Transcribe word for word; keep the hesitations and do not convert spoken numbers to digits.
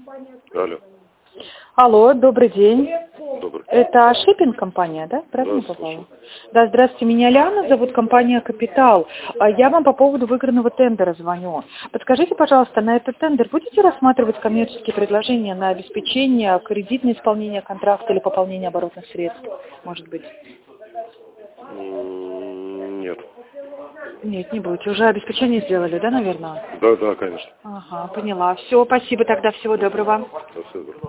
Алло. Алло, добрый день. Добрый. Это шиппинг-компания, да? Правильно Да, попала? слушаю. Да, здравствуйте, меня Ляна, зовут компания «Капитал». А Я вам по поводу выигранного тендера звоню. Подскажите, пожалуйста, на этот тендер будете рассматривать коммерческие предложения на обеспечение, кредитное исполнение контракта или пополнение оборотных средств, может быть? М, Нет. Нет, не будете. Уже обеспечение сделали, да, наверное? Да, да, конечно. Ага, поняла. Все, спасибо тогда, всего доброго. До свидания.